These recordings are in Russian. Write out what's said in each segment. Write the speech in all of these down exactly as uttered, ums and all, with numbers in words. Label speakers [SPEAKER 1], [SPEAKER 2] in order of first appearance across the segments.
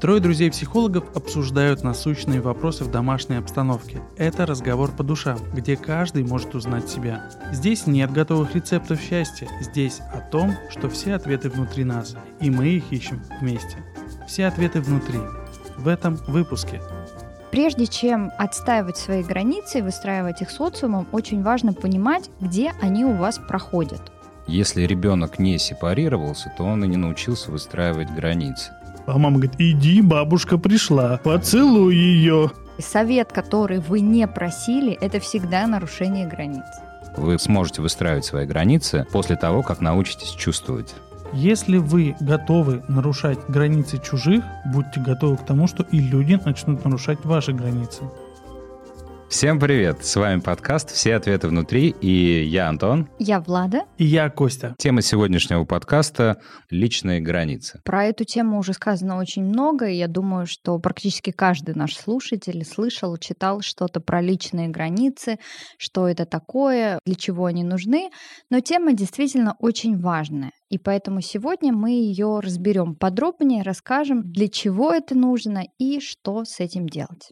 [SPEAKER 1] Трое друзей-психологов обсуждают насущные вопросы в домашней обстановке. Это разговор по душам, где каждый может узнать себя. Здесь нет готовых рецептов счастья, здесь о том, что все ответы внутри нас, и мы их ищем вместе. Все ответы внутри. В этом выпуске.
[SPEAKER 2] Прежде чем отстаивать свои границы и выстраивать их социумом, очень важно понимать, где они у вас проходят.
[SPEAKER 3] Если ребенок не сепарировался, то он и не научился выстраивать границы.
[SPEAKER 1] А мама говорит: иди, бабушка пришла, поцелуй ее.
[SPEAKER 2] Совет, который вы не просили, это всегда нарушение границ.
[SPEAKER 3] Вы сможете выстраивать свои границы после того, как научитесь чувствовать.
[SPEAKER 1] Если вы готовы нарушать границы чужих, будьте готовы к тому, что и люди начнут нарушать ваши границы.
[SPEAKER 3] Всем привет! С вами подкаст «Все ответы внутри», и я Антон.
[SPEAKER 2] Я Влада.
[SPEAKER 1] И я Костя.
[SPEAKER 3] Тема сегодняшнего подкаста – личные границы.
[SPEAKER 2] Про эту тему уже сказано очень много, и я думаю, что практически каждый наш слушатель слышал, читал что-то про личные границы, что это такое, для чего они нужны. Но тема действительно очень важная, и поэтому сегодня мы ее разберем подробнее, расскажем, для чего это нужно и что с этим делать.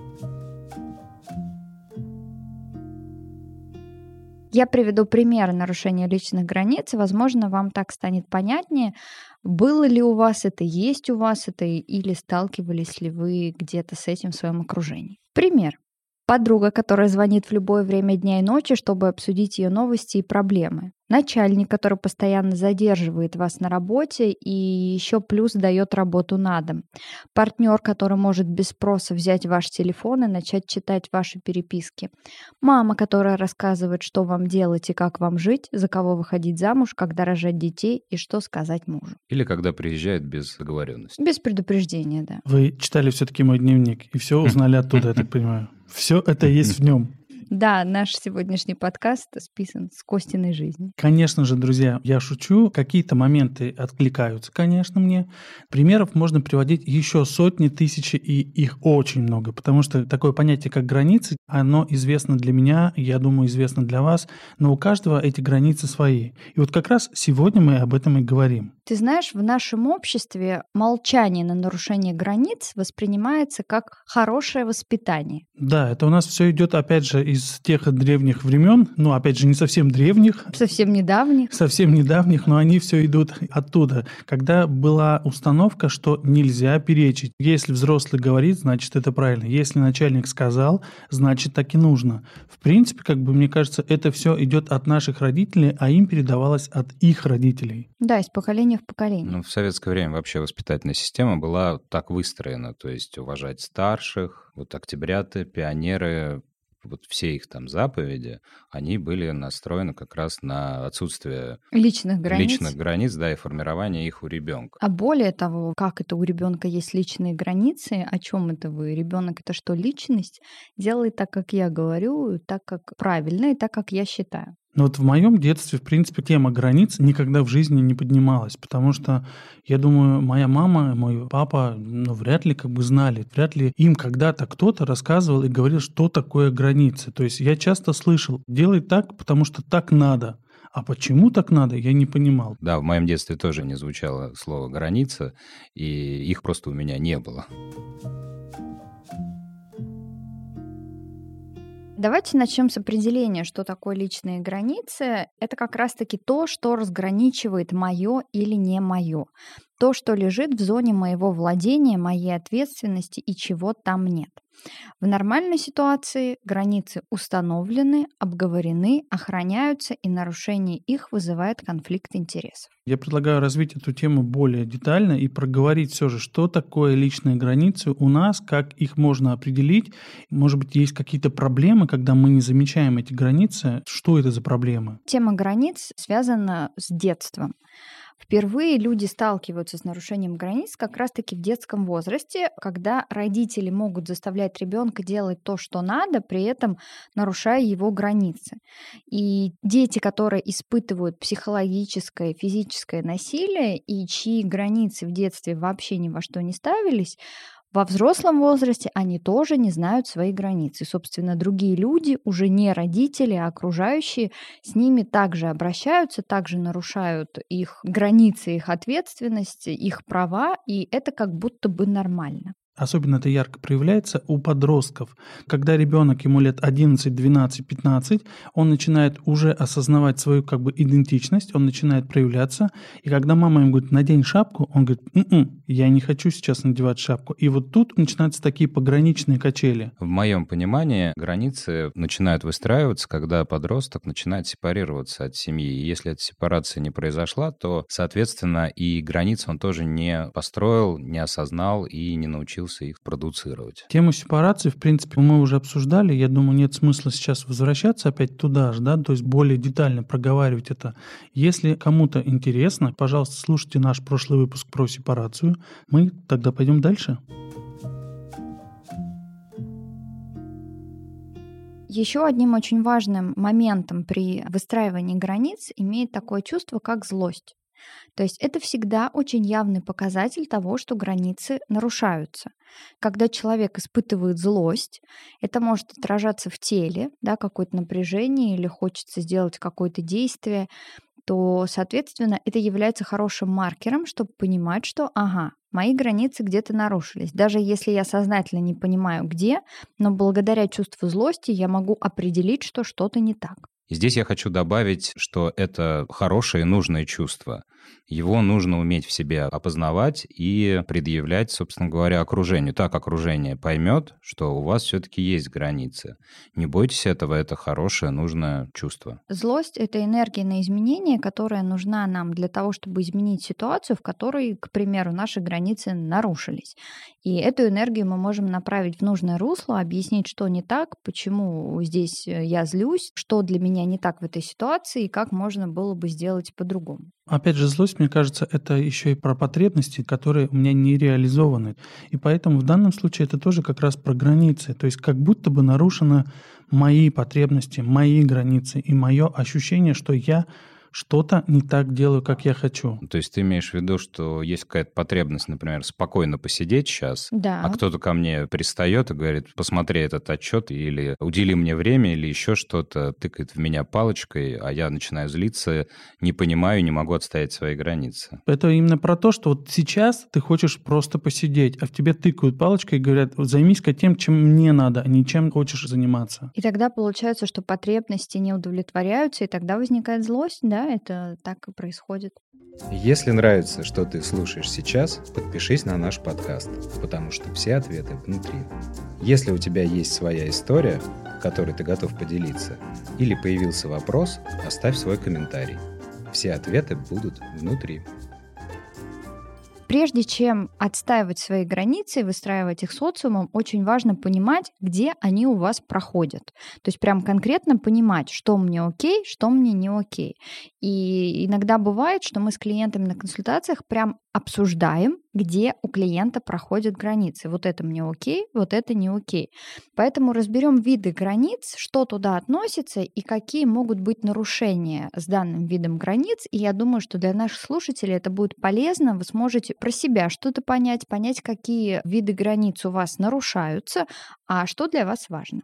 [SPEAKER 2] Я приведу пример нарушения личных границ, и, возможно, вам так станет понятнее, было ли у вас это, есть у вас это, или сталкивались ли вы где-то с этим в своем окружении. Пример. Подруга, которая звонит в любое время дня и ночи, чтобы обсудить ее новости и проблемы. Начальник, который постоянно задерживает вас на работе и еще плюс дает работу на дом. Партнер, который может без спроса взять ваш телефон и начать читать ваши переписки. Мама, которая рассказывает, что вам делать и как вам жить, за кого выходить замуж, когда рожать детей и что сказать мужу.
[SPEAKER 3] Или когда приезжает без договоренности.
[SPEAKER 2] Без предупреждения, да.
[SPEAKER 1] Вы читали все-таки мой дневник и все узнали оттуда, я так понимаю. Все это есть в нем.
[SPEAKER 2] Да, наш сегодняшний подкаст списан с Костиной жизни.
[SPEAKER 1] Конечно же, друзья, я шучу. Какие-то моменты откликаются, конечно, мне. Примеров можно приводить еще сотни, тысячи, и их очень много. Потому что такое понятие, как границы, оно известно для меня, я думаю, известно для вас. Но у каждого эти границы свои. И вот как раз сегодня мы об этом и говорим.
[SPEAKER 2] Ты знаешь, в нашем обществе молчание на нарушение границ воспринимается как хорошее воспитание.
[SPEAKER 1] Да, это у нас все идет, опять же, из тех древних времен, ну, опять же, не совсем древних.
[SPEAKER 2] Совсем недавних.
[SPEAKER 1] Совсем недавних, но они все идут оттуда. Когда была установка, что нельзя перечить. Если взрослый говорит, значит, это правильно. Если начальник сказал, значит, так и нужно. В принципе, как бы, мне кажется, это все идет от наших родителей, а им передавалось от их родителей.
[SPEAKER 2] Да, из поколения в поколение.
[SPEAKER 3] Ну, в советское время вообще воспитательная система была так выстроена, то есть уважать старших, вот октябряты, пионеры, вот все их там заповеди, они были настроены как раз на отсутствие
[SPEAKER 2] личных границ.
[SPEAKER 3] личных границ, да, и формирование их у ребенка.
[SPEAKER 2] А более того, как это у ребенка есть личные границы, о чем это вы? Ребенок это что, личность? Делай так, как я говорю, так, как правильно и так, как я считаю.
[SPEAKER 1] Но вот в моем детстве, в принципе, тема границ никогда в жизни не поднималась, потому что, я думаю, моя мама, мой папа, ну, вряд ли как бы знали, вряд ли им когда-то кто-то рассказывал и говорил, что такое границы. То есть я часто слышал: делай так, потому что так надо. А почему так надо, я не понимал.
[SPEAKER 3] Да, в моем детстве тоже не звучало слово «граница», и их просто у меня не было.
[SPEAKER 2] Давайте начнем с определения, что такое личные границы. Это как раз-таки то, что разграничивает мое или не мое. То, что лежит в зоне моего владения, моей ответственности и чего там нет. В нормальной ситуации границы установлены, обговорены, охраняются, и нарушение их вызывает конфликт интересов.
[SPEAKER 1] Я предлагаю развить эту тему более детально и проговорить все же, что такое личные границы у нас, как их можно определить. Может быть, есть какие-то проблемы, когда мы не замечаем эти границы. Что это за проблемы?
[SPEAKER 2] Тема границ связана с детством. Впервые люди сталкиваются с нарушением границ как раз-таки в детском возрасте, когда родители могут заставлять ребенка делать то, что надо, при этом нарушая его границы. И дети, которые испытывают психологическое, физическое насилие и чьи границы в детстве вообще ни во что не ставились, Во взрослом возрасте они тоже не знают свои границы. Собственно, другие люди, уже не родители, а окружающие, с ними также обращаются, также нарушают их границы, их ответственность, их права, и это как будто бы нормально.
[SPEAKER 1] Особенно это ярко проявляется у подростков. Когда ребенок, ему лет одиннадцать, двенадцать, пятнадцать, он начинает уже осознавать свою как бы идентичность, он начинает проявляться. И когда мама ему говорит: надень шапку, он говорит: м-м, я не хочу сейчас надевать шапку. И вот тут начинаются такие пограничные качели.
[SPEAKER 3] В моем понимании границы начинают выстраиваться, когда подросток начинает сепарироваться от семьи. И если эта сепарация не произошла, то, соответственно, и границы он тоже не построил, не осознал и не научился их продуцировать.
[SPEAKER 1] Тему сепарации, в принципе, мы уже обсуждали. Я думаю, нет смысла сейчас возвращаться опять туда же, да, то есть более детально проговаривать это. Если кому-то интересно, пожалуйста, слушайте наш прошлый выпуск про сепарацию. Мы тогда пойдем дальше.
[SPEAKER 2] Еще одним очень важным моментом при выстраивании границ имеет такое чувство, как злость. То есть это всегда очень явный показатель того, что границы нарушаются. Когда человек испытывает злость, это может отражаться в теле, да, какое-то напряжение или хочется сделать какое-то действие, то, соответственно, это является хорошим маркером, чтобы понимать, что, ага, мои границы где-то нарушились. Даже если я сознательно не понимаю, где, но благодаря чувству злости я могу определить, что что-то не так.
[SPEAKER 3] И здесь я хочу добавить, что это хорошее и нужное чувство. Его нужно уметь в себе опознавать и предъявлять, собственно говоря, окружению. Так окружение поймет, что у вас все-таки есть границы. Не бойтесь этого, это хорошее, нужное чувство.
[SPEAKER 2] Злость — это энергия на изменение, которая нужна нам для того, чтобы изменить ситуацию, в которой, к примеру, наши границы нарушились. И эту энергию мы можем направить в нужное русло, объяснить, что не так, почему здесь я злюсь, что для меня не так в этой ситуации и как можно было бы сделать по-другому.
[SPEAKER 1] Опять же, злость, мне кажется, это еще и про потребности, которые у меня не реализованы. И поэтому в данном случае это тоже как раз про границы. То есть как будто бы нарушены мои потребности, мои границы и мое ощущение, что я что-то не так делаю, как я хочу.
[SPEAKER 3] То есть ты имеешь в виду, что есть какая-то потребность, например, спокойно посидеть сейчас,
[SPEAKER 2] Да.
[SPEAKER 3] а кто-то ко мне пристает и говорит: посмотри этот отчет, или удели мне время, или еще что-то, тыкает в меня палочкой, а я начинаю злиться, не понимаю, не могу отстоять свои границы.
[SPEAKER 1] Это именно про то, что вот сейчас ты хочешь просто посидеть, а в тебе тыкают палочкой и говорят: займись-ка тем, чем мне надо, а не чем хочешь заниматься.
[SPEAKER 2] И тогда получается, что потребности не удовлетворяются, и тогда возникает злость, да, это так и происходит.
[SPEAKER 4] Если нравится, что ты слушаешь сейчас, подпишись на наш подкаст, потому что все ответы внутри. Если у тебя есть своя история, которой ты готов поделиться, или появился вопрос, оставь свой комментарий. Все ответы будут внутри.
[SPEAKER 2] Прежде чем отстаивать свои границы и выстраивать их социумом, очень важно понимать, где они у вас проходят. То есть прям конкретно понимать, что мне окей, что мне не окей. И иногда бывает, что мы с клиентами на консультациях прям обсуждаем, где у клиента проходят границы. Вот это мне окей, вот это не окей. Поэтому разберем виды границ, что туда относится и какие могут быть нарушения с данным видом границ. И я думаю, что для наших слушателей это будет полезно. Вы сможете про себя что-то понять, понять, какие виды границ у вас нарушаются, а что для вас важно.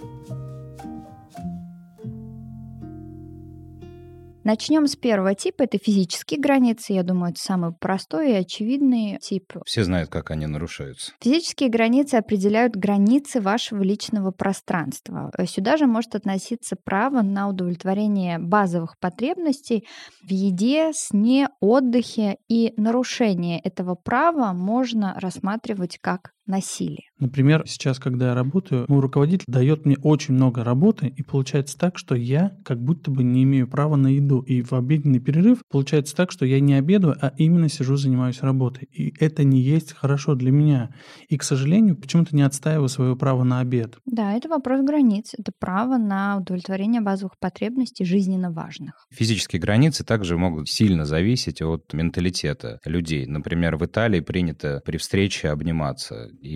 [SPEAKER 2] Начнем с первого типа, это физические границы. Я думаю, это самый простой и очевидный тип.
[SPEAKER 3] Все знают, как они нарушаются.
[SPEAKER 2] Физические границы определяют границы вашего личного пространства. Сюда же может относиться право на удовлетворение базовых потребностей в еде, сне, отдыхе. И нарушение этого права можно рассматривать как насилие.
[SPEAKER 1] Например, сейчас, когда я работаю, мой руководитель дает мне очень много работы, и получается так, что я как будто бы не имею права на еду. И в обеденный перерыв получается так, что я не обедаю, а именно сижу, занимаюсь работой. И это не есть хорошо для меня. И, к сожалению, почему-то не отстаиваю свое право на обед.
[SPEAKER 2] Да, это вопрос границ. Это право на удовлетворение базовых потребностей жизненно важных.
[SPEAKER 3] Физические границы также могут сильно зависеть от менталитета людей. Например, в Италии принято при встрече обниматься или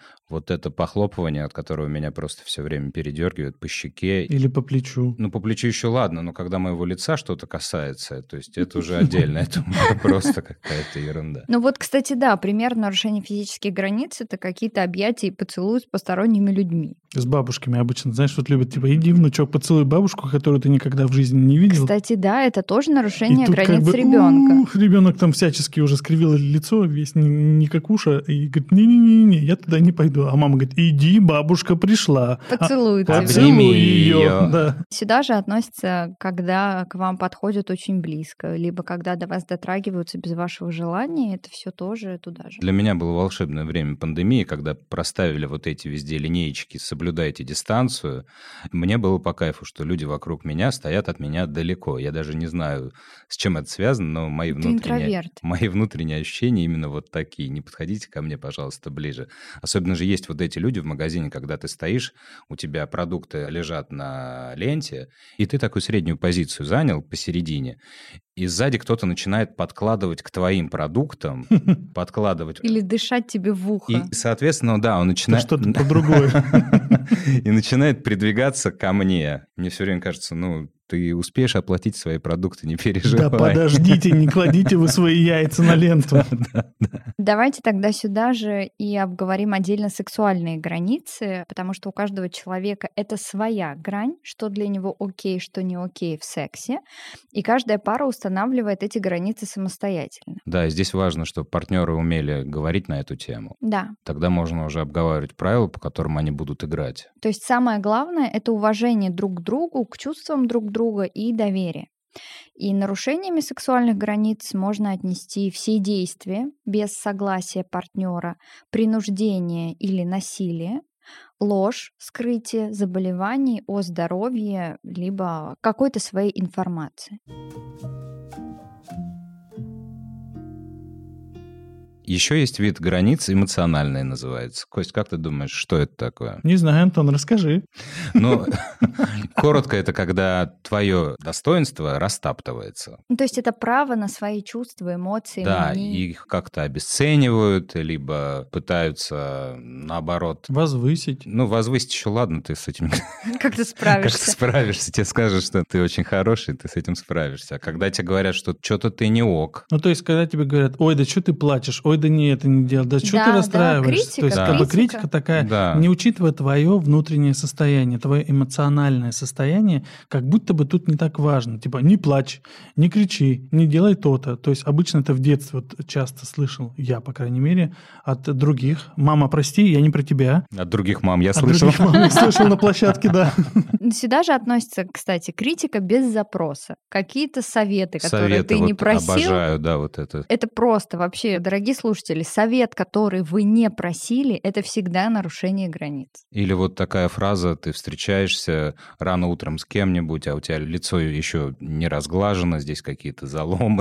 [SPEAKER 3] вот это похлопывание, от которого меня просто все время передергивает по щеке.
[SPEAKER 1] Или по плечу.
[SPEAKER 3] Ну, по плечу еще ладно, но когда моего лица что-то касается, то есть это уже отдельно, это просто какая-то ерунда.
[SPEAKER 2] Ну вот, кстати, да, пример нарушения физических границ — это какие-то объятия и поцелуи с посторонними людьми.
[SPEAKER 1] С бабушками обычно, знаешь, вот любят, типа, иди, внучок, поцелуй бабушку, которую ты никогда в жизни не видел.
[SPEAKER 2] Кстати, да, это тоже нарушение
[SPEAKER 1] И тут
[SPEAKER 2] границ
[SPEAKER 1] как бы,
[SPEAKER 2] ребенка.
[SPEAKER 1] Ребенок там всячески уже скривил лицо, весь не, не какуша, и говорит, не-не-не, я туда не пойду. А мама говорит, иди, бабушка пришла.
[SPEAKER 2] Поцелуй
[SPEAKER 1] а,
[SPEAKER 2] тебя.
[SPEAKER 1] поцелуй
[SPEAKER 3] Обними
[SPEAKER 1] ее.
[SPEAKER 3] ее.
[SPEAKER 1] Да.
[SPEAKER 2] Сюда же относится, когда к вам подходят очень близко, либо когда до вас дотрагиваются без вашего желания, это все тоже туда же.
[SPEAKER 3] Для меня было волшебное время пандемии, когда проставили вот эти везде линеечки «соблюдайте дистанцию». Мне было по кайфу, что люди вокруг меня стоят от меня далеко. Я даже не знаю, с чем это связано, но мои
[SPEAKER 2] Ты
[SPEAKER 3] внутренние,
[SPEAKER 2] интроверт.
[SPEAKER 3] мои внутренние ощущения именно вот такие. Не подходите ко мне, пожалуйста, ближе. Особенно же есть вот эти люди в магазине, когда ты стоишь, у тебя продукты лежат на ленте, и ты такую среднюю позицию занял посередине, и сзади кто-то начинает подкладывать к твоим продуктам, подкладывать...
[SPEAKER 2] Или дышать тебе в ухо.
[SPEAKER 3] И, соответственно, да, он
[SPEAKER 1] Это
[SPEAKER 3] начинает...
[SPEAKER 1] что-то по-другое.
[SPEAKER 3] И начинает придвигаться ко мне. Мне все время кажется, ну, ты успеешь оплатить свои продукты, не переживай.
[SPEAKER 1] Да подождите, не кладите вы свои яйца на ленту.
[SPEAKER 2] Давайте тогда сюда же и обговорим отдельно сексуальные границы, потому что у каждого человека это своя грань, что для него окей, что не окей в сексе, и каждая пара устанавливает эти границы самостоятельно.
[SPEAKER 3] Да, и здесь важно, чтобы партнеры умели говорить на эту тему.
[SPEAKER 2] Да.
[SPEAKER 3] Тогда можно уже обговаривать правила, по которым они будут играть.
[SPEAKER 2] То есть самое главное — это уважение друг к другу, к чувствам друг друга и доверие. И нарушениями сексуальных границ можно отнести все действия без согласия партнера, принуждение или насилие, ложь, скрытие заболеваний о здоровье, либо какой-то своей информации.
[SPEAKER 3] Еще есть вид границ, эмоциональный называется. Кость, как ты думаешь, что это такое?
[SPEAKER 1] Не знаю, Антон, расскажи.
[SPEAKER 3] Ну, коротко, это когда твое достоинство растаптывается.
[SPEAKER 2] Ну, то есть это право на свои чувства, эмоции,
[SPEAKER 3] Да,
[SPEAKER 2] мнения.
[SPEAKER 3] их как-то обесценивают, либо пытаются, наоборот...
[SPEAKER 1] Возвысить.
[SPEAKER 3] Ну, возвысить еще ладно, ты с этим...
[SPEAKER 2] Как ты
[SPEAKER 3] Как ты
[SPEAKER 2] справишься?
[SPEAKER 3] справишься, тебе скажут, что ты очень хороший, ты с этим справишься. А когда тебе говорят, что что-то ты не ок,
[SPEAKER 1] Ну, то есть, когда тебе говорят, ой, да что ты плачешь, ой, да не это не делай, да что
[SPEAKER 2] Да,
[SPEAKER 1] ты
[SPEAKER 2] да,
[SPEAKER 1] расстраиваешься?
[SPEAKER 2] критика,
[SPEAKER 1] То есть,
[SPEAKER 3] Да.
[SPEAKER 1] как бы
[SPEAKER 2] критика.
[SPEAKER 1] критика такая,
[SPEAKER 3] Да.
[SPEAKER 1] не учитывая твое внутреннее состояние, твое эмоциональное состояние, как будто бы тут не так важно. Типа, не плачь, не кричи, не делай то-то. То есть, обычно это в детстве вот часто слышал, я, по крайней мере, от других. Мама, прости, я не про тебя.
[SPEAKER 3] от других мам я
[SPEAKER 1] От
[SPEAKER 3] слышал.
[SPEAKER 1] других мам я слышал на площадке, да.
[SPEAKER 2] Сюда же относится, кстати, критика без запроса. Какие-то советы, которые
[SPEAKER 3] Советы
[SPEAKER 2] ты не
[SPEAKER 3] вот
[SPEAKER 2] просил.
[SPEAKER 3] обожаю, да, вот это.
[SPEAKER 2] Это просто вообще, дорогие слушатели, совет, который вы не просили, это всегда нарушение границ.
[SPEAKER 3] Или вот такая фраза, ты встречаешься рано утром с кем-нибудь, а у тебя лицо еще не разглажено, здесь какие-то заломы.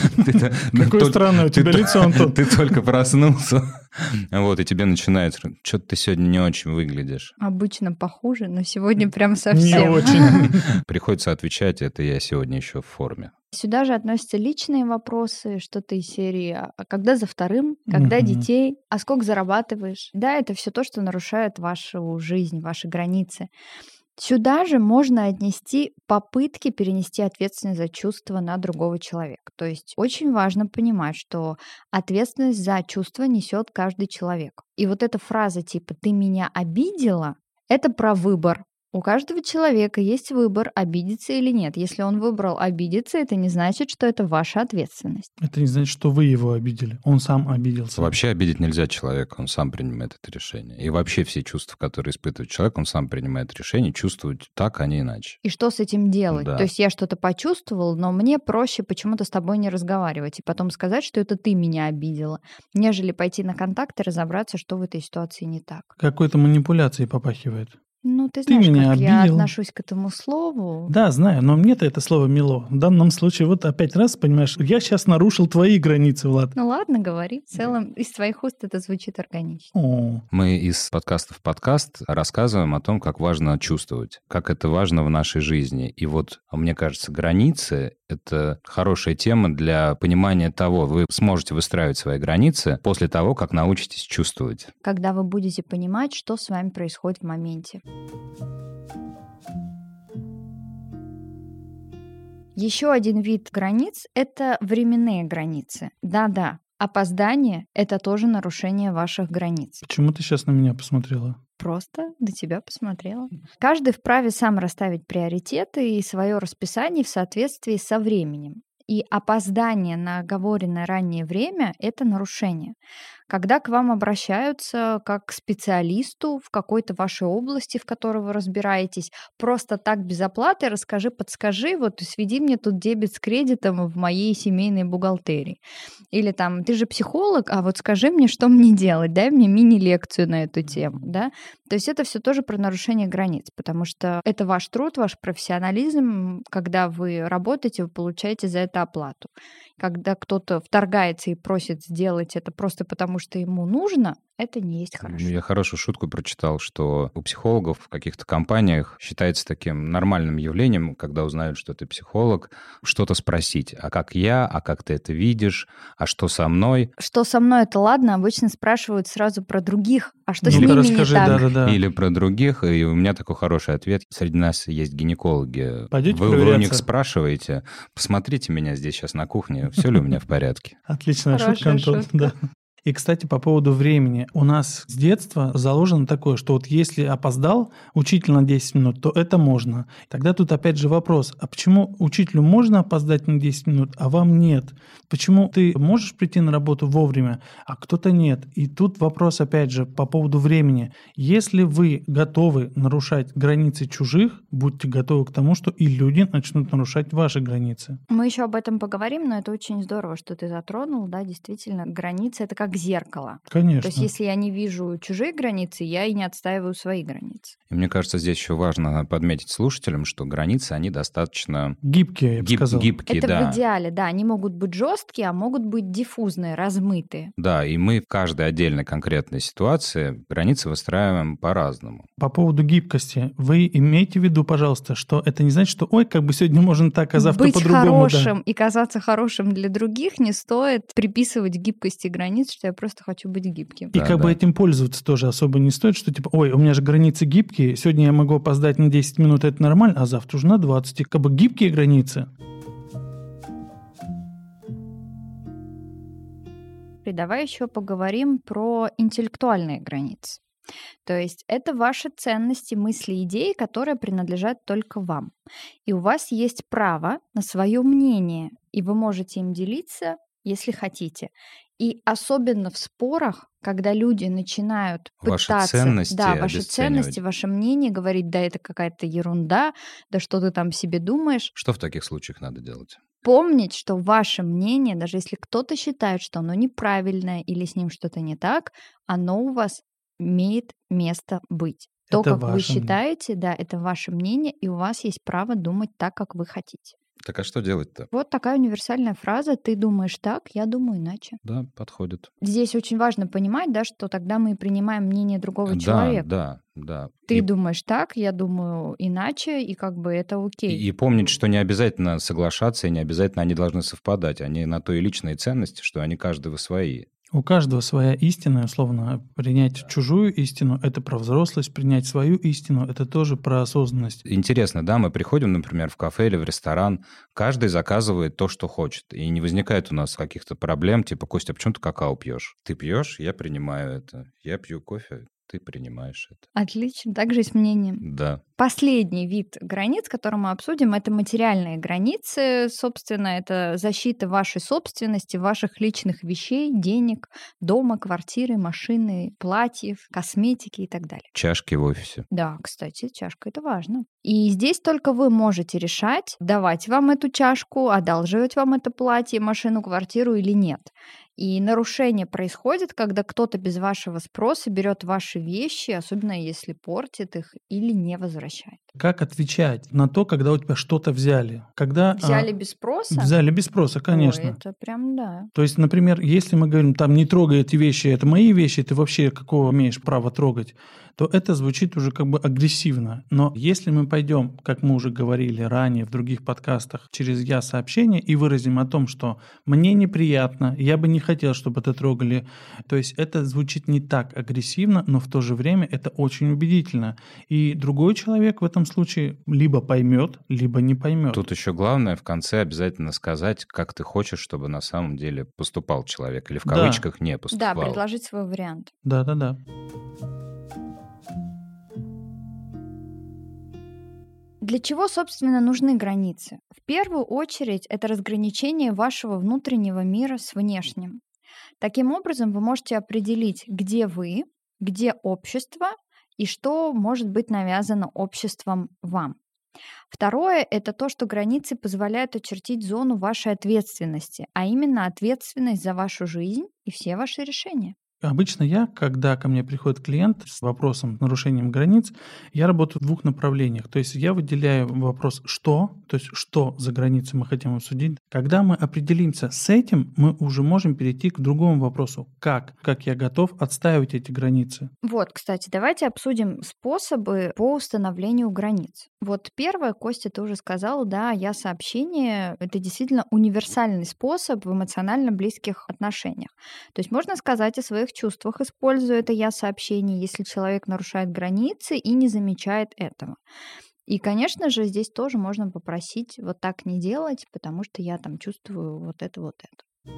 [SPEAKER 1] Какое странное у тебя лицо, Антон.
[SPEAKER 3] Ты только проснулся. Вот, и тебе начинает, что-то ты сегодня не очень выглядишь.
[SPEAKER 2] Обычно похуже, но сегодня прям
[SPEAKER 1] Не
[SPEAKER 2] совсем.
[SPEAKER 1] очень.
[SPEAKER 3] Приходится отвечать, это я сегодня еще в форме.
[SPEAKER 2] Сюда же относятся личные вопросы, что-то из серии «А когда за вторым?», «Когда
[SPEAKER 1] Мгм.
[SPEAKER 2] детей?», «А сколько зарабатываешь?». Да, это все то, что нарушает вашу жизнь, ваши границы. Сюда же можно отнести попытки перенести ответственность за чувства на другого человека. То есть очень важно понимать, что ответственность за чувства несет каждый человек. И вот эта фраза типа «ты меня обидела» — это про выбор. У каждого человека есть выбор, обидеться или нет. Если он выбрал обидеться, это не значит, что это ваша ответственность.
[SPEAKER 1] Это не значит, что вы его обидели. Он сам обиделся.
[SPEAKER 3] Вообще обидеть нельзя человека, он сам принимает это решение. И вообще все чувства, которые испытывает человек, он сам принимает решение чувствовать так, а не иначе.
[SPEAKER 2] И что с этим делать?
[SPEAKER 3] Да.
[SPEAKER 2] То есть я что-то почувствовал, но мне проще почему-то с тобой не разговаривать и потом сказать, что это ты меня обидела, нежели пойти на контакт и разобраться, что в этой ситуации не так.
[SPEAKER 1] Какой-то манипуляцией попахивает.
[SPEAKER 2] Ну, Ну, ты
[SPEAKER 1] Ты
[SPEAKER 2] знаешь,
[SPEAKER 1] меня
[SPEAKER 2] как я
[SPEAKER 1] обидел.
[SPEAKER 2] отношусь к этому слову.
[SPEAKER 1] Да, знаю, но мне-то это слово мило. В данном случае вот опять раз, понимаешь, я сейчас нарушил твои границы, Влад.
[SPEAKER 2] Ну ладно, говори. В целом, из твоих уст это звучит органично.
[SPEAKER 1] О,
[SPEAKER 3] Мы из подкаста в подкаст рассказываем о том, как важно чувствовать, как это важно в нашей жизни. И вот, мне кажется, границы — это хорошая тема для понимания того, вы сможете выстраивать свои границы после того, как научитесь чувствовать.
[SPEAKER 2] Когда вы будете понимать, что с вами происходит в моменте. Еще один вид границ – это временные границы. Да-да, опоздание – это тоже нарушение ваших границ.
[SPEAKER 1] почему ты сейчас на меня посмотрела?
[SPEAKER 2] Просто на тебя посмотрела. Каждый вправе сам расставить приоритеты и свое расписание в соответствии со временем. И опоздание на оговоренное ранее время – это нарушение. Когда к вам обращаются как к специалисту в какой-то вашей области, в которой вы разбираетесь, просто так без оплаты расскажи, подскажи, вот сведи мне тут дебет с кредитом в моей семейной бухгалтерии. Или там, ты же психолог, а вот скажи мне, что мне делать, дай мне мини-лекцию на эту тему, да? То есть это все тоже про нарушение границ, потому что это ваш труд, ваш профессионализм, когда вы работаете, вы получаете за это оплату. Когда кто-то вторгается и просит сделать это просто потому, что ему нужно, это не есть хорошо.
[SPEAKER 3] Я хорошую шутку прочитал, что у психологов в каких-то компаниях считается таким нормальным явлением, когда узнают, что ты психолог, что-то спросить. А как я? А как ты это видишь? А что со мной?
[SPEAKER 2] Что со мной, это ладно, обычно спрашивают сразу про других, а что с
[SPEAKER 1] Ну-ка,
[SPEAKER 2] ними
[SPEAKER 1] расскажи,
[SPEAKER 2] не так?
[SPEAKER 1] да-да-да.
[SPEAKER 3] Или про других. И у меня такой хороший ответ. Среди нас есть гинекологи.
[SPEAKER 1] Пойдете
[SPEAKER 3] Вы, вы у них
[SPEAKER 1] проверяться?
[SPEAKER 3] спрашиваете, посмотрите меня здесь сейчас на кухне, все ли у меня в порядке?
[SPEAKER 1] Отличная шутка,
[SPEAKER 2] Хорошая
[SPEAKER 1] Антон.
[SPEAKER 2] шутка.
[SPEAKER 1] Да. И, кстати, по поводу времени. У нас с детства заложено такое, что вот если опоздал учитель на десять минут, то это можно. Тогда тут опять же вопрос, а почему учителю можно опоздать на десять минут, а вам нет? Почему ты можешь прийти на работу вовремя, а кто-то нет? И тут вопрос опять же по поводу времени. Если вы готовы нарушать границы чужих, будьте готовы к тому, что и люди начнут нарушать ваши границы.
[SPEAKER 2] Мы еще об этом поговорим, но это очень здорово, что ты затронул, да, действительно, границы — это как зеркало.
[SPEAKER 1] Конечно.
[SPEAKER 2] То есть если я не вижу чужие границы, я и не отстаиваю свои границы.
[SPEAKER 3] И мне кажется, здесь еще важно подметить слушателям, что границы, они достаточно
[SPEAKER 1] Гибкие, я бы
[SPEAKER 3] гиб-
[SPEAKER 1] сказал.
[SPEAKER 3] гибкие,
[SPEAKER 2] Это
[SPEAKER 3] да.
[SPEAKER 2] в идеале, да, они могут быть жесткие, а могут быть диффузные, размытые.
[SPEAKER 3] Да, и мы в каждой отдельной конкретной ситуации границы выстраиваем по-разному.
[SPEAKER 1] По поводу гибкости, вы имейте в виду, пожалуйста, что это не значит, что ой, как бы сегодня можно так, а завтра
[SPEAKER 2] Быть
[SPEAKER 1] по-другому.
[SPEAKER 2] хорошим и казаться хорошим для других не стоит приписывать гибкости границ, что я просто хочу быть гибким.
[SPEAKER 1] И
[SPEAKER 3] Да,
[SPEAKER 1] как
[SPEAKER 3] да.
[SPEAKER 1] бы этим пользоваться тоже особо не стоит, что типа, ой, у меня же границы гибкие, сегодня я могу опоздать на десять минут, это нормально, а завтра уже на двадцать. И как бы гибкие границы.
[SPEAKER 2] И давай еще поговорим про интеллектуальные границы. То есть это ваши ценности, мысли, идеи, которые принадлежат только вам. И у вас есть право на свое мнение, и вы можете им делиться, если хотите. И особенно в спорах, когда люди начинают
[SPEAKER 3] Ваши
[SPEAKER 2] пытаться...
[SPEAKER 3] ценности
[SPEAKER 2] да, ваши
[SPEAKER 3] обесценивать.
[SPEAKER 2] ценности, ваше мнение, говорить, да, это какая-то ерунда, да что ты там себе думаешь.
[SPEAKER 3] Что в таких случаях надо делать?
[SPEAKER 2] Помнить, что ваше мнение, даже если кто-то считает, что оно неправильное или с ним что-то не так, оно у вас имеет место быть. То,
[SPEAKER 1] Это
[SPEAKER 2] как вы
[SPEAKER 1] ваше мнение.
[SPEAKER 2] считаете, да, это ваше мнение, и у вас есть право думать так, как вы хотите.
[SPEAKER 3] Так а что делать-то?
[SPEAKER 2] Вот такая универсальная фраза «ты думаешь так, я думаю иначе».
[SPEAKER 3] Да, подходит.
[SPEAKER 2] Здесь очень важно понимать, да, что тогда мы принимаем мнение другого
[SPEAKER 3] Да,
[SPEAKER 2] человека.
[SPEAKER 3] да, да.
[SPEAKER 2] Ты
[SPEAKER 3] И,
[SPEAKER 2] думаешь так, я думаю иначе, и как бы это окей.
[SPEAKER 3] и помнить, что не обязательно соглашаться, и не обязательно они должны совпадать. Они на то и личные ценности, что они каждого свои.
[SPEAKER 1] У каждого своя истина, условно, принять чужую истину – это про взрослость, принять свою истину – это тоже про осознанность.
[SPEAKER 3] Интересно, да, мы приходим, например, в кафе или в ресторан, каждый заказывает то, что хочет, и не возникает у нас каких-то проблем, типа, Костя, а почему ты какао пьешь? Ты пьешь, я принимаю это. Я пью кофе, ты принимаешь это.
[SPEAKER 2] Отлично, также и с мнением.
[SPEAKER 3] Да.
[SPEAKER 2] Последний вид границ, который мы обсудим, это материальные границы. Собственно, это защита вашей собственности, ваших личных вещей, денег, дома, квартиры, машины, платьев, косметики и так далее.
[SPEAKER 3] Чашки в офисе.
[SPEAKER 2] Да, кстати, чашка — это важно. И здесь только вы можете решать, давать вам эту чашку, одалживать вам это платье, машину, квартиру или нет. И нарушение происходит, когда кто-то без вашего спроса берет ваши вещи, особенно если портит их или не возвращает.
[SPEAKER 1] Как отвечать на то, когда у тебя что-то взяли? Когда,
[SPEAKER 2] Взяли
[SPEAKER 1] а,
[SPEAKER 2] без спроса?
[SPEAKER 1] Взяли без спроса, конечно.
[SPEAKER 2] Ой, это прям да.
[SPEAKER 1] То есть, например, если мы говорим, там, не трогай эти вещи, это мои вещи, ты вообще какого имеешь права трогать, то это звучит уже как бы агрессивно. Но если мы пойдем, как мы уже говорили ранее в других подкастах, через «я» сообщение и выразим о том, что мне неприятно, я бы не хотел, чтобы это трогали, то есть это звучит не так агрессивно, но в то же время это очень убедительно. И другой человек в этом случае либо поймет, либо не поймет.
[SPEAKER 3] Тут еще главное в конце обязательно сказать, как ты хочешь, чтобы на самом деле поступал человек, или в
[SPEAKER 1] Да.
[SPEAKER 3] кавычках не
[SPEAKER 2] Да,
[SPEAKER 3] поступал.
[SPEAKER 2] предложить свой вариант.
[SPEAKER 1] Да-да-да.
[SPEAKER 2] Для чего, собственно, нужны границы? В первую очередь, это разграничение вашего внутреннего мира с внешним. Таким образом, вы можете определить, где вы, где общество и что может быть навязано обществом вам. Второе – это то, что границы позволяют очертить зону вашей ответственности, а именно ответственность за вашу жизнь и все ваши решения.
[SPEAKER 1] Обычно я, когда ко мне приходит клиент с вопросом, с нарушением границ, я работаю в двух направлениях. То есть я выделяю вопрос «что?», то есть что за границей мы хотим обсудить. Когда мы определимся с этим, мы уже можем перейти к другому вопросу «как?», как я готов отстаивать эти границы.
[SPEAKER 2] Вот, кстати, давайте обсудим способы по установлению границ. Вот первое, Костя, ты уже сказал, да, я-сообщение – это действительно универсальный способ в эмоционально близких отношениях. То есть можно сказать о своих чувствах, используя это я-сообщение, если человек нарушает границы и не замечает этого. И, конечно же, здесь тоже можно попросить вот так не делать, потому что я там чувствую вот это, вот это.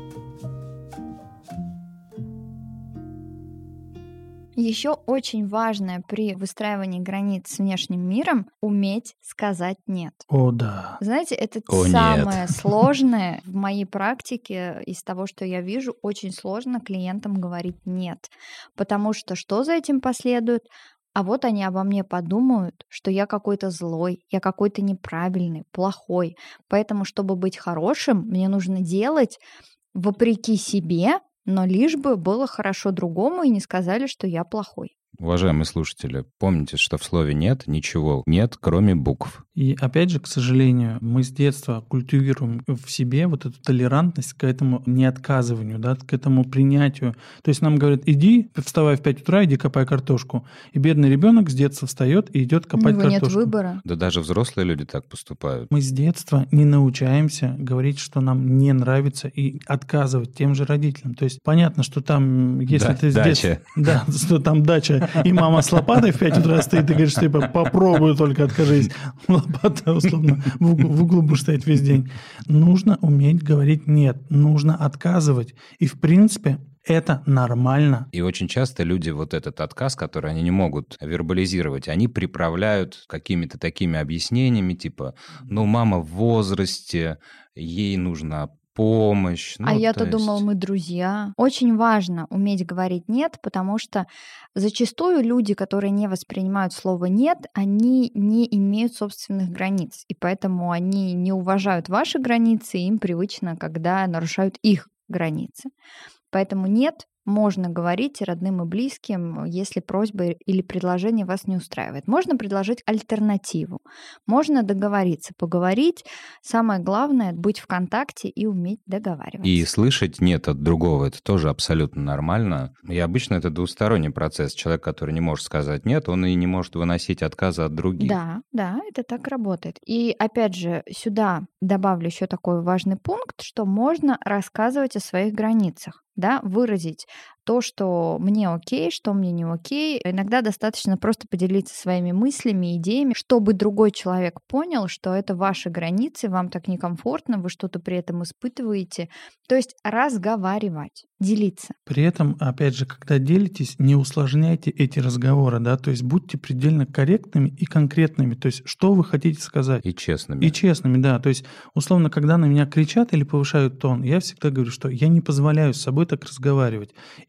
[SPEAKER 2] Еще очень важное при выстраивании границ с внешним миром — уметь сказать «нет».
[SPEAKER 1] О, да.
[SPEAKER 2] Знаете, это
[SPEAKER 3] О,
[SPEAKER 2] самое
[SPEAKER 3] нет.
[SPEAKER 2] сложное в моей практике. Из того, что я вижу, очень сложно клиентам говорить «нет». Потому что что за этим последует? А вот они обо мне подумают, что я какой-то злой, я какой-то неправильный, плохой. Поэтому, чтобы быть хорошим, мне нужно делать вопреки себе, но лишь бы было хорошо другому и не сказали, что я плохой.
[SPEAKER 3] Уважаемые слушатели, помните, что в слове «нет» ничего нет, кроме букв.
[SPEAKER 1] И опять же, к сожалению, мы с детства культивируем в себе вот эту толерантность к этому неотказыванию, да, к этому принятию. То есть нам говорят: иди, вставай в пять утра, иди копай картошку. И бедный ребенок с детства встает и идет
[SPEAKER 2] У
[SPEAKER 1] копать
[SPEAKER 2] него
[SPEAKER 1] картошку.
[SPEAKER 2] нет выбора.
[SPEAKER 3] Да даже взрослые люди так поступают.
[SPEAKER 1] Мы с детства не научаемся говорить, что нам не нравится, и отказывать тем же родителям. То есть понятно, что там, если
[SPEAKER 3] Да,
[SPEAKER 1] ты с
[SPEAKER 3] дача.
[SPEAKER 1] детства... Да, что там дача, и мама с лопатой в пять утра стоит, и говоришь, типа, попробуй, только откажись. Лопата, условно, в углу, в углу будешь стоять весь день. Нужно уметь говорить «нет», нужно отказывать. И, в принципе, это нормально.
[SPEAKER 3] И очень часто люди вот этот отказ, который они не могут вербализировать, они приправляют какими-то такими объяснениями, типа, ну, мама в возрасте, ей нужна помощь. Ну,
[SPEAKER 2] А я-то
[SPEAKER 3] то есть-
[SPEAKER 2] думал, мы друзья. Очень важно уметь говорить «нет», потому что зачастую люди, которые не воспринимают слово «нет», они не имеют собственных границ, и поэтому они не уважают ваши границы, и им привычно, когда нарушают их границы. Поэтому «нет» можно говорить и родным, и близким, если просьба или предложение вас не устраивает. Можно предложить альтернативу, можно договориться, поговорить. Самое главное — быть в контакте и уметь договариваться.
[SPEAKER 3] И слышать «нет» от другого — это тоже абсолютно нормально. И обычно это двусторонний процесс. Человек, который не может сказать «нет», он и не может выносить отказы от других.
[SPEAKER 2] Да, да, это так работает. И опять же, сюда добавлю еще такой важный пункт, что можно рассказывать о своих границах, да, выразить то, что мне окей, что мне не окей. Иногда достаточно просто поделиться своими мыслями, идеями, чтобы другой человек понял, что это ваши границы, вам так некомфортно, вы что-то при этом испытываете. То есть разговаривать, делиться.
[SPEAKER 1] При этом, опять же, когда делитесь, не усложняйте эти разговоры, да, то есть будьте предельно корректными и конкретными, то есть что вы хотите сказать.
[SPEAKER 3] И честными.
[SPEAKER 1] И честными, да. То есть, условно, когда на меня кричат или повышают тон, я всегда говорю, что я не позволяю с собой так разговаривать.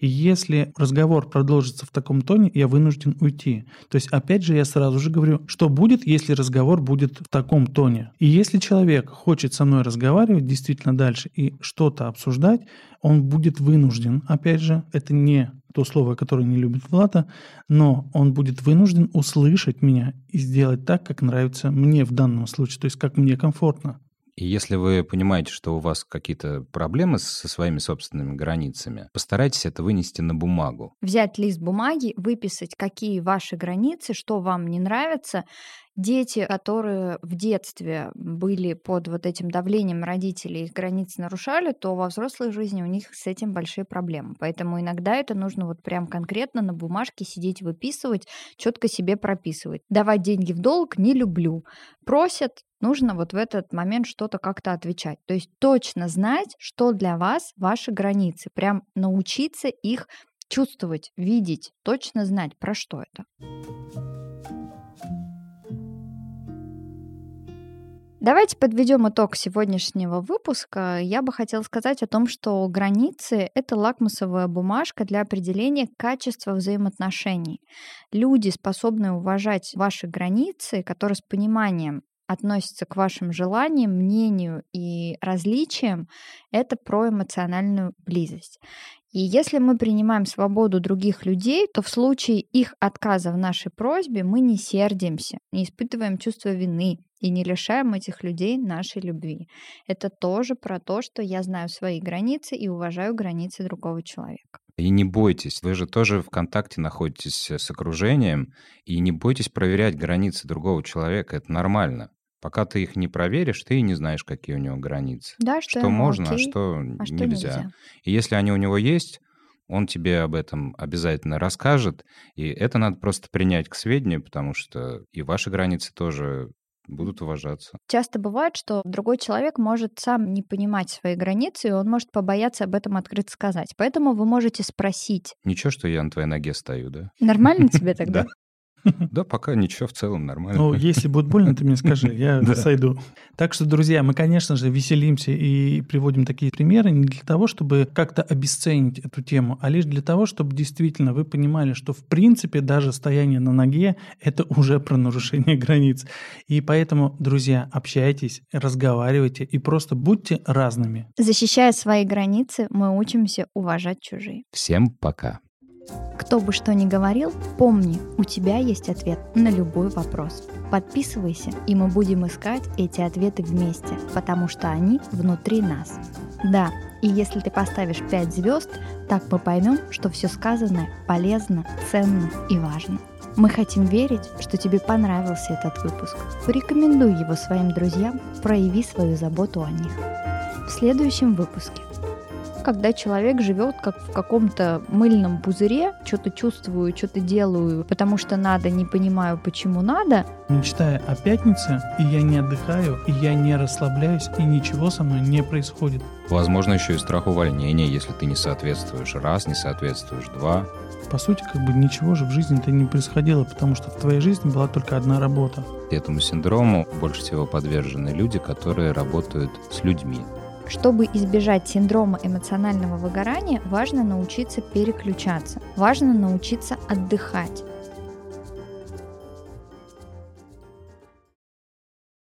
[SPEAKER 1] И если разговор продолжится в таком тоне, я вынужден уйти. То есть, опять же, я сразу же говорю, что будет, если разговор будет в таком тоне. И если человек хочет со мной разговаривать действительно дальше и что-то обсуждать, он будет вынужден, опять же, это не то слово, которое не любит Влада, но он будет вынужден услышать меня и сделать так, как нравится мне в данном случае, то есть как мне комфортно.
[SPEAKER 3] И если вы понимаете, что у вас какие-то проблемы со своими собственными границами, постарайтесь это вынести на бумагу.
[SPEAKER 2] Взять лист бумаги, выписать, какие ваши границы, что вам не нравится. Дети, которые в детстве были под вот этим давлением родителей, их границы нарушали, то во взрослой жизни у них с этим большие проблемы. Поэтому иногда это нужно вот прям конкретно на бумажке сидеть, выписывать, четко себе прописывать. Давать деньги в долг не люблю. Просят, нужно вот в этот момент что-то как-то отвечать. То есть точно знать, что для вас ваши границы. Прям научиться их чувствовать, видеть, точно знать, про что это. Давайте подведем итог сегодняшнего выпуска. Я бы хотела сказать о том, что границы — это лакмусовая бумажка для определения качества взаимоотношений. Люди, способные уважать ваши границы, которые с пониманием относятся к вашим желаниям, мнению и различиям, это про эмоциональную близость. И если мы принимаем свободу других людей, то в случае их отказа в нашей просьбе мы не сердимся, не испытываем чувство вины и не лишаем этих людей нашей любви. Это тоже про то, что я знаю свои границы и уважаю границы другого человека.
[SPEAKER 3] И не бойтесь, вы же тоже в контакте находитесь с окружением, и не бойтесь проверять границы другого человека, это нормально. Пока ты их не проверишь, ты и не знаешь, какие у него границы.
[SPEAKER 2] Да, что,
[SPEAKER 3] что
[SPEAKER 2] ему
[SPEAKER 3] можно,
[SPEAKER 2] окей,
[SPEAKER 3] а что
[SPEAKER 2] а что
[SPEAKER 3] нельзя.
[SPEAKER 2] нельзя.
[SPEAKER 3] И если они у него есть, он тебе об этом обязательно расскажет, и это надо просто принять к сведению, потому что и ваши границы тоже будут уважаться.
[SPEAKER 2] Часто бывает, что другой человек может сам не понимать свои границы, и он может побояться об этом открыто сказать. Поэтому вы можете спросить.
[SPEAKER 3] Ничего, что я на твоей ноге стою, да?
[SPEAKER 2] Нормально тебе тогда?
[SPEAKER 3] Да. Да, пока ничего, в целом нормально.
[SPEAKER 1] Ну, если будет больно, ты мне скажи, я
[SPEAKER 3] Да.
[SPEAKER 1] сойду. Так что, друзья, мы, конечно же, веселимся и приводим такие примеры не для того, чтобы как-то обесценить эту тему, а лишь для того, чтобы действительно вы понимали, что в принципе даже стояние на ноге — это уже про нарушение границ. И поэтому, друзья, общайтесь, разговаривайте и просто будьте разными.
[SPEAKER 2] Защищая свои границы, мы учимся уважать чужие.
[SPEAKER 3] Всем пока.
[SPEAKER 2] Кто бы что ни говорил, помни, у тебя есть ответ на любой вопрос. Подписывайся, и мы будем искать эти ответы вместе, потому что они внутри нас. Да, и если ты поставишь пять звезд, так мы поймем, что все сказанное полезно, ценно и важно. Мы хотим верить, что тебе понравился этот выпуск. Порекомендуй его своим друзьям, прояви свою заботу о них. В следующем выпуске. Когда человек живет как в каком-то мыльном пузыре, что-то чувствую, что-то делаю, потому что надо, не понимаю, почему надо.
[SPEAKER 1] Мечтая о пятнице, и я не отдыхаю, и я не расслабляюсь, и ничего со мной не происходит.
[SPEAKER 3] Возможно, еще и страх увольнения, если ты не соответствуешь раз, не соответствуешь два.
[SPEAKER 1] По сути, как бы ничего же в жизни-то не происходило, потому что в твоей жизни была только одна работа.
[SPEAKER 3] Этому синдрому больше всего подвержены люди, которые работают с людьми.
[SPEAKER 2] Чтобы избежать синдрома эмоционального выгорания, важно научиться переключаться, важно научиться отдыхать.